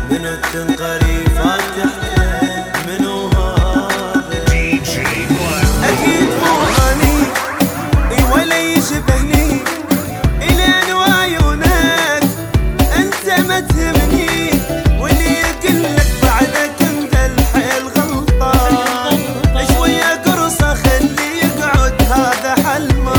منو التنقري فاتح منو هذا؟ أكيد مو أني إي ولا يشبهني إلين وعيونك أنت ما تهمني، واللي يقلك بعدك أنت الحيل غلطان. شوية قرصة خلي يقعد هذا حلمه،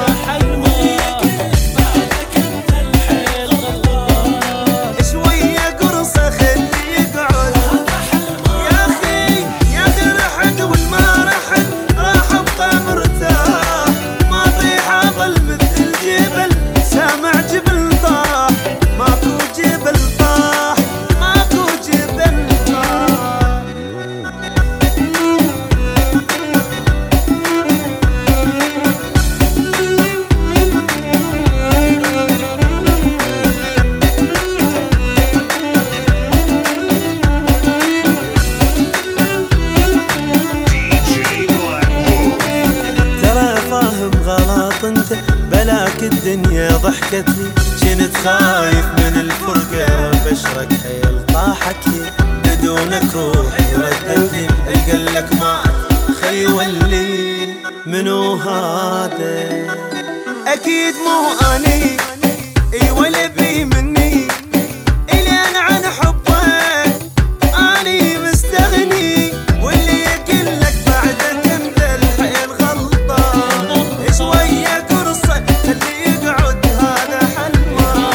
انت بلاك الدنيا ضحكت لي، كنت خايف من الفرقة بشرك حيل طاحت لي، بدونك روحي ردت لي القلك معك خي ولي. منو هذا؟ اكيد مو اني اي ولا بي مني، الين عن حبك اني مستغني، واللي يقلك بعدك انت الحيل غلطان. شوية قرصة خلي يقعد هذا حلمه،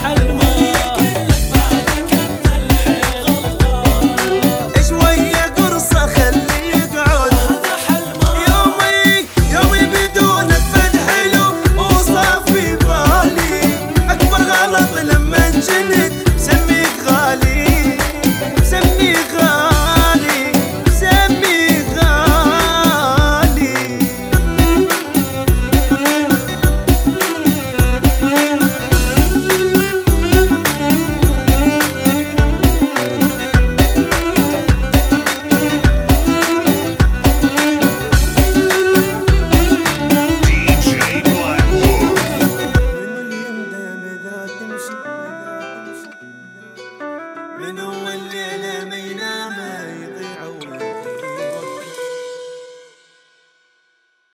شوية قرصة خلي يقعد هذا حلمه. يومي بدونك فد حلو وصافي بالي، أكبر غلط لما انجلد سميك غالي، سميك غالي، سميك غالي. من اللي يندم إذا تمشي، منو